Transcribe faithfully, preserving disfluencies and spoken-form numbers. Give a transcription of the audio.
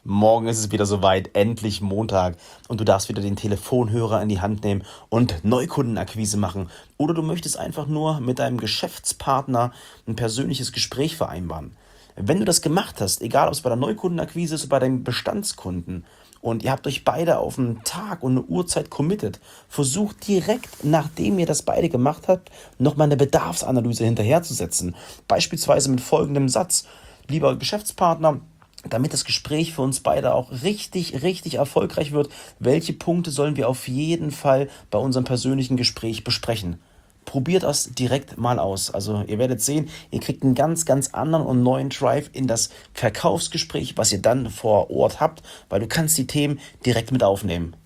Morgen ist es wieder soweit, endlich Montag und du darfst wieder den Telefonhörer in die Hand nehmen und Neukundenakquise machen. Oder du möchtest einfach nur mit deinem Geschäftspartner ein persönliches Gespräch vereinbaren. Wenn du das gemacht hast, egal ob es bei der Neukundenakquise ist oder bei deinem Bestandskunden und ihr habt euch beide auf einen Tag und eine Uhrzeit committed, versucht direkt, nachdem ihr das beide gemacht habt, nochmal eine Bedarfsanalyse hinterherzusetzen. Beispielsweise mit folgendem Satz: Lieber Geschäftspartner, damit das Gespräch für uns beide auch richtig, richtig erfolgreich wird, welche Punkte sollen wir auf jeden Fall bei unserem persönlichen Gespräch besprechen? Probiert das direkt mal aus. Also ihr werdet sehen, ihr kriegt einen ganz, ganz anderen und neuen Drive in das Verkaufsgespräch, was ihr dann vor Ort habt, weil du kannst die Themen direkt mit aufnehmen.